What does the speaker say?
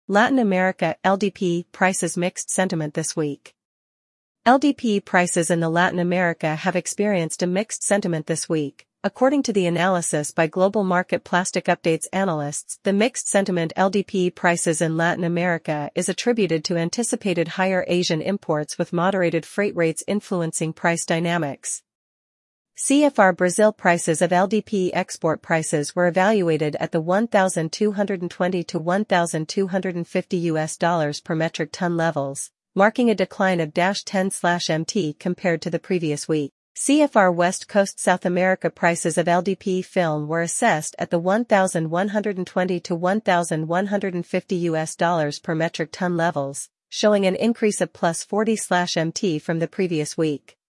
Latin America LDP prices mixed sentiment this week. LDP prices in Latin America have experienced a mixed sentiment this week. According to the analysis by Global Market Plastic Updates analysts, the mixed sentiment LDP prices in Latin America is attributed to anticipated higher Asian imports with moderated freight rates influencing price dynamics. CFR Brazil prices of LDP export prices were evaluated at the $1,220 to $1,250 per metric ton levels, marking a decline of -10/MT compared to the previous week. CFR West Coast South America prices of LDP film were assessed at the $1,120 to $1,150 per metric ton levels, showing an increase of +40/MT from the previous week.